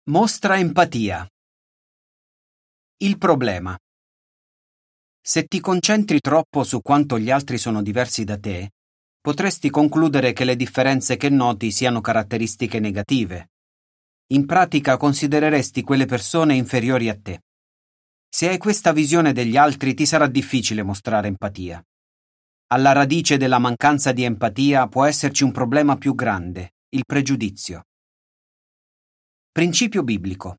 Mostra empatia. Il problema. Se ti concentri troppo su quanto gli altri sono diversi da te, potresti concludere che le differenze che noti siano caratteristiche negative. In pratica considereresti quelle persone inferiori a te. Se hai questa visione degli altri, ti sarà difficile mostrare empatia. Alla radice della mancanza di empatia può esserci un problema più grande, il pregiudizio. Principio biblico.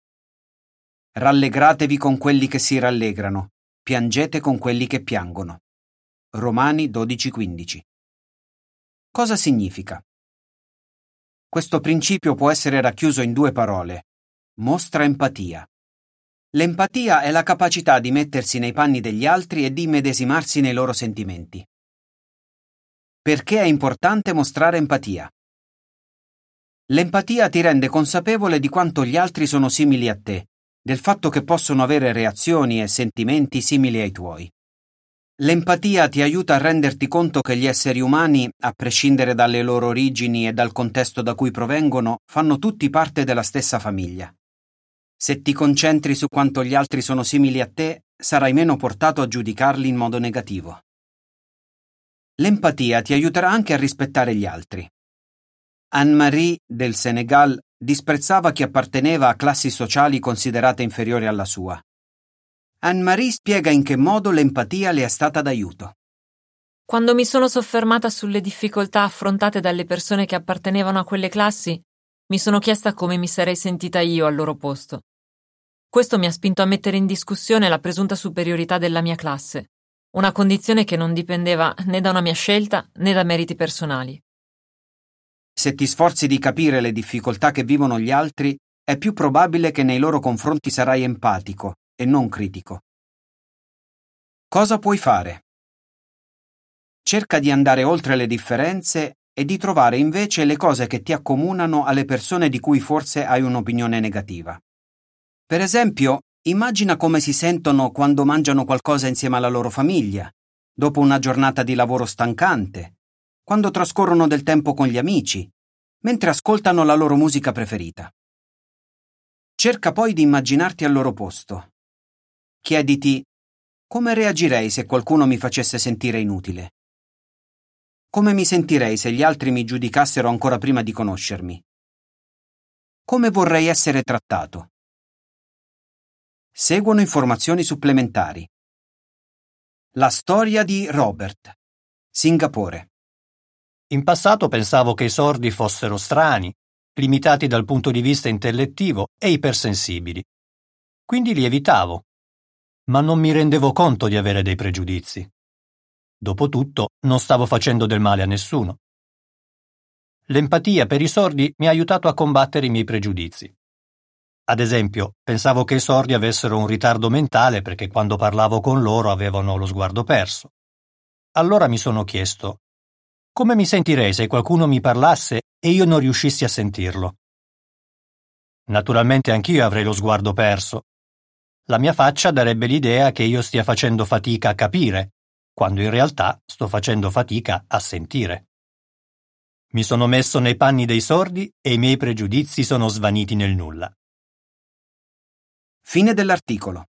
Rallegratevi con quelli che si rallegrano, piangete con quelli che piangono. Romani 12:15. Cosa significa? Questo principio può essere racchiuso in 2 parole. Mostra empatia. L'empatia è la capacità di mettersi nei panni degli altri e di immedesimarsi nei loro sentimenti. Perché è importante mostrare empatia? L'empatia ti rende consapevole di quanto gli altri sono simili a te, del fatto che possono avere reazioni e sentimenti simili ai tuoi. L'empatia ti aiuta a renderti conto che gli esseri umani, a prescindere dalle loro origini e dal contesto da cui provengono, fanno tutti parte della stessa famiglia. Se ti concentri su quanto gli altri sono simili a te, sarai meno portato a giudicarli in modo negativo. L'empatia ti aiuterà anche a rispettare gli altri. Anne-Marie del Senegal disprezzava chi apparteneva a classi sociali considerate inferiori alla sua. Anne-Marie spiega in che modo l'empatia le è stata d'aiuto. Quando mi sono soffermata sulle difficoltà affrontate dalle persone che appartenevano a quelle classi, mi sono chiesta come mi sarei sentita io al loro posto. Questo mi ha spinto a mettere in discussione la presunta superiorità della mia classe, una condizione che non dipendeva né da una mia scelta né da meriti personali. Se ti sforzi di capire le difficoltà che vivono gli altri, è più probabile che nei loro confronti sarai empatico e non critico. Cosa puoi fare? Cerca di andare oltre le differenze e di trovare invece le cose che ti accomunano alle persone di cui forse hai un'opinione negativa. Per esempio, immagina come si sentono quando mangiano qualcosa insieme alla loro famiglia, dopo una giornata di lavoro stancante, quando trascorrono del tempo con gli amici, mentre ascoltano la loro musica preferita. Cerca poi di immaginarti al loro posto. Chiediti: come reagirei se qualcuno mi facesse sentire inutile? Come mi sentirei se gli altri mi giudicassero ancora prima di conoscermi? Come vorrei essere trattato? Seguono informazioni supplementari. La storia di Robert, Singapore. In passato pensavo che i sordi fossero strani, limitati dal punto di vista intellettivo e ipersensibili. Quindi li evitavo, ma non mi rendevo conto di avere dei pregiudizi. Dopotutto, non stavo facendo del male a nessuno. L'empatia per i sordi mi ha aiutato a combattere i miei pregiudizi. Ad esempio, pensavo che i sordi avessero un ritardo mentale perché quando parlavo con loro avevano lo sguardo perso. Allora mi sono chiesto: come mi sentirei se qualcuno mi parlasse e io non riuscissi a sentirlo? Naturalmente anch'io avrei lo sguardo perso. La mia faccia darebbe l'idea che io stia facendo fatica a capire, quando in realtà sto facendo fatica a sentire. Mi sono messo nei panni dei sordi e i miei pregiudizi sono svaniti nel nulla. Fine dell'articolo.